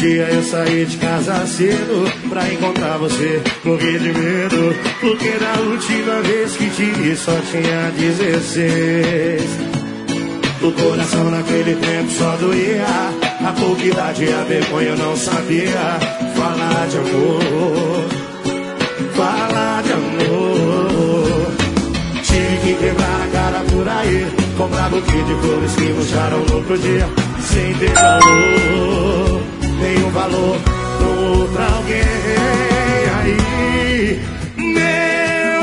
dia eu saí de casa cedo pra encontrar você, morri de medo, porque na última vez que te vi só tinha 16. O coração naquele tempo só doía, a pouca idade e a vergonha eu não sabia falar de amor, falar de amor. Tive que quebrar a cara por aí, comprar buquê de flores que murcharam no outro dia, sem ter valor, nenhum valor pro outro alguém. Aí, meu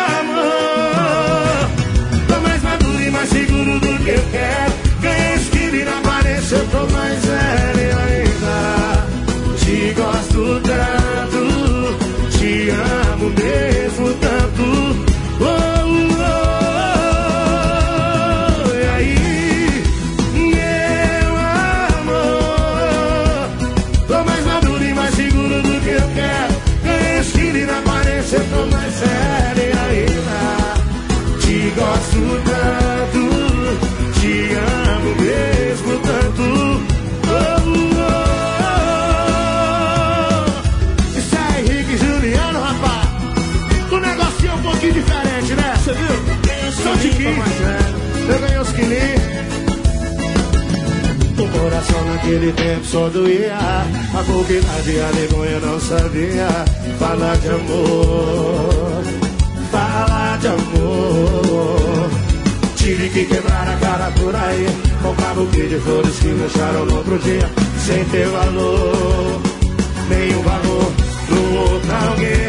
amor, tô mais maduro e mais seguro do que eu quero. Ganhei esquina e na aparência eu tô mais velho ainda. Te gosto tanto, te amo mesmo tanto. Eu tô mais sério ainda. Te gosto tanto, te amo mesmo tanto. Isso é Henrique e Juliano, rapaz. O negocinho é um pouquinho diferente, né? Você viu? Sou Tiquinho, eu ganhei os quilinhos. O coração naquele tempo só doía, a pouca idade e a vergonha não sabia falar de amor, falar de amor. Tive que quebrar a cara por aí, comprar buquê de flores que murcharam no outro dia, sem ter valor, nenhum valor pro outro alguém.